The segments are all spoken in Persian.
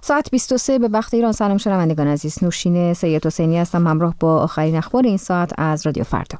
ساعت 23 به وقت ایران. سلام شنوندگان عزیز، نوشین سید حسینی هستم همراه با آخرین اخبار این ساعت از رادیو فردا.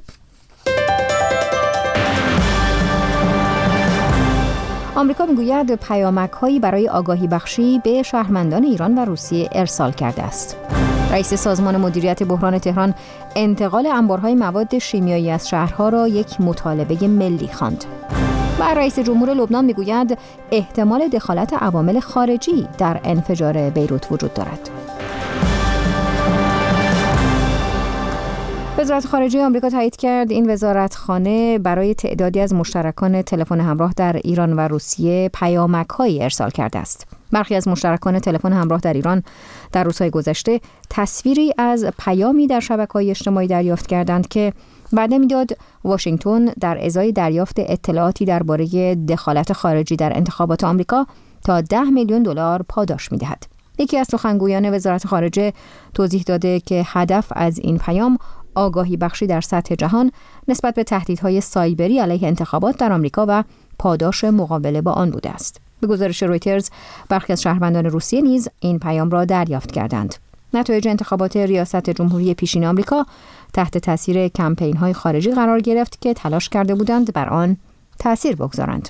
آمریکا میگوید پیامک‌هایی برای آگاهی بخشی به شهروندان ایران و روسیه ارسال کرده است. رئیس سازمان مدیریت بحران تهران انتقال انبارهای مواد شیمیایی از شهرها را یک مطالبه ملی خواند. و رئیس جمهور لبنان میگوید احتمال دخالت عوامل خارجی در انفجار بیروت وجود دارد. وزارت خارجه آمریکا تایید کرد این وزارتخانه برای تعدادی از مشترکان تلفن همراه در ایران و روسیه پیامک‌هایی ارسال کرده است. برخی از مشترکان تلفن همراه در ایران در روزهای گذشته تصویری از پیامی در شبکه‌های اجتماعی دریافت کردند که وعده می‌داد واشنگتن در ازای دریافت اطلاعاتی درباره دخالت خارجی در انتخابات آمریکا تا $10 میلیون پاداش می‌دهد. یکی از سخنگویان وزارت خارجه توضیح داده که هدف از این پیام آگاهی بخشی در سطح جهان نسبت به تهدیدهای سایبری علیه انتخابات در آمریکا و پاداش مقابله با آن بوده است. به گزارش رویترز برخی از شهروندان روسیه نیز این پیام را دریافت کردند. نتایج انتخابات ریاست جمهوری پیشین آمریکا تحت تاثیر کمپین‌های خارجی قرار گرفت که تلاش کرده بودند بر آن تأثیر بگذارند.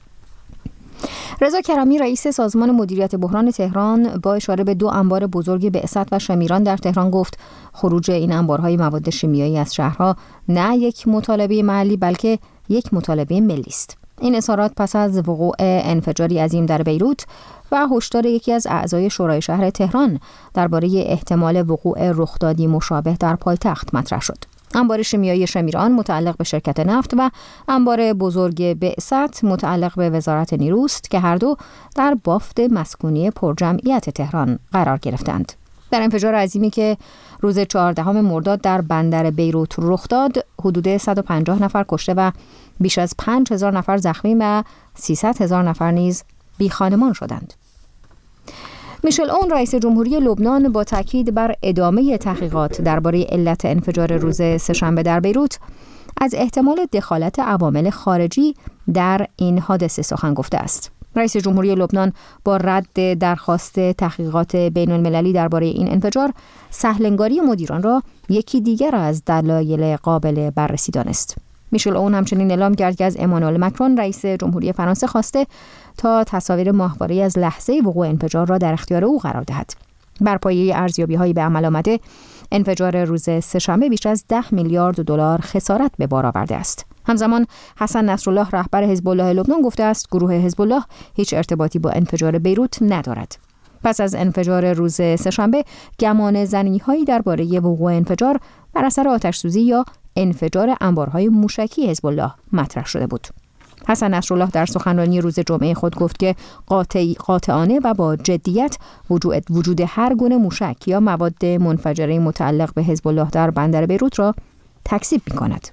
رضا کرمی رئیس سازمان مدیریت بحران تهران با اشاره به 2 انبار بزرگ بعثت و شمیران در تهران گفت خروج این انبارهای مواد شیمیایی از شهرها نه یک مطالبه محلی بلکه یک مطالبه ملی است. این اظهارات پس از وقوع انفجاری عظیم در بیروت و هشدار یکی از اعضای شورای شهر تهران درباره احتمال وقوع رخدادی مشابه در پایتخت مطرح شد. انبار شیمیایی شمیران متعلق به شرکت نفت و انبار بزرگ بعثت متعلق به وزارت نیروست که هر دو در بافت مسکونی پرجمعیت تهران قرار گرفتند. در انفجار عظیمی که روز 14 مرداد در بندر بیروت رخ داد، حدود 150 نفر کشته و بیش از 5000 نفر زخمی و 300,000 نفر نیز بی‌خانمان شدند. میشل اون رئیس جمهوری لبنان با تاکید بر ادامه تحقیقات درباره علت انفجار روز سه‌شنبه در بیروت از احتمال دخالت عوامل خارجی در این حادثه سخن گفته است. رئیس جمهوری لبنان با رد درخواست تحقیقات بین المللی درباره این انفجار، سهل‌انگاری مدیران را یکی دیگر از دلایل قابل بررسی دانست. میشل اون همچنین اعلام کرد که از امانوئل مکرون رئیس جمهوری فرانسه خواسته تا تصاویر ماهواره‌ای از لحظه وقوع انفجار را در اختیار او قرار دهد. بر پایه ارزیابی‌های به عمل آمده، انفجار روز سه‌شنبه بیش از $10 میلیارد خسارت به بار آورده است. همزمان حسن نصرالله رهبر حزب الله لبنان گفته است گروه حزب الله هیچ ارتباطی با انفجار بیروت ندارد. پس از انفجار روز سه‌شنبه، گمان زنی‌هایی درباره وقوع انفجار بر اثر آتش‌سوزی یا انفجار انبارهای موشکی حزب الله مطرح شده بود. حسن نصرالله در سخنرانی روز جمعه خود گفت که قاطعانه و با جدیت وجود هر گونه موشک یا مواد منفجره متعلق به حزب الله در بندر بیروت را تکذیب می‌کند.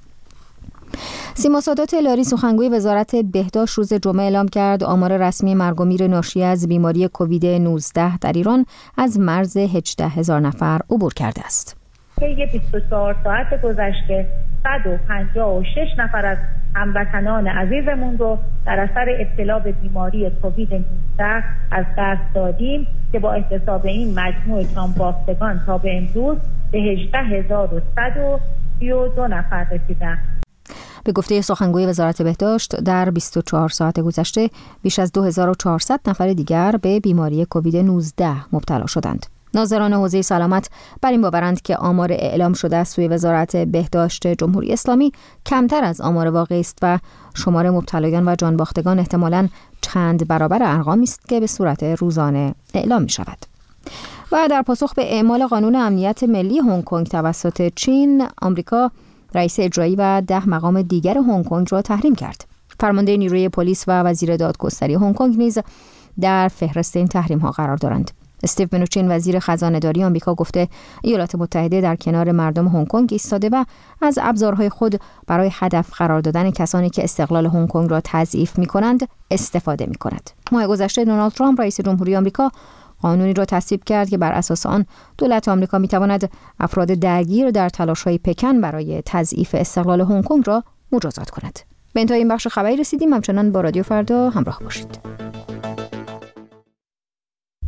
سیما سادات لاری سخنگوی وزارت بهداشت روز جمعه اعلام کرد آمار رسمی مرگ و میر ناشی از بیماری کووید 19 در ایران از مرز 18,000 نفر عبور کرده است. طی 24 ساعت گذشته 156 نفر از هموطنان عزیزمون رو در اثر ابتلا به بیماری کووید 19 از دست دادیم که با احتساب این مجموع جانباختگان تا به امروز به 18,132 نفر رسیدند. به گفته سخنگوی وزارت بهداشت در 24 ساعت گذشته بیش از 2400 نفر دیگر به بیماری کووید 19 مبتلا شدند. ناظران حوزه سلامت بر این باورند که آمار اعلام شده از سوی وزارت بهداشت جمهوری اسلامی کمتر از آمار واقعی است و شمار مبتلایان و جانباختگان احتمالاً چند برابر ارقامی است که به صورت روزانه اعلام می شود. و در پاسخ به اعمال قانون امنیت ملی هنگ کنگ توسط چین، آمریکا رئیس اجرایی و 10 مقام دیگر هنگ کنگ را تحریم کرد. فرمانده نیروی پلیس و وزیر دادگستری هنگ کنگ نیز در فهرست این تحریم ها قرار دارند. استیو منوچین وزیر خزانه‌داری آمریکا گفته ایالات متحده در کنار مردم هنگ کنگ ایستاده و از ابزارهای خود برای هدف قرار دادن کسانی که استقلال هنگ کنگ را تضعیف می‌کنند استفاده می‌کند. ماه گذشته دونالد ترامپ رئیس جمهوری آمریکا قانونی را تصویب کرد که بر اساس آن دولت آمریکا می‌تواند افراد درگیر در تلاش‌های پکن برای تضعیف استقلال هنگ کنگ را مجازات کند. به انتهای این بخش خبری رسیدیم. همچنان با رادیو فردا همراه باشید.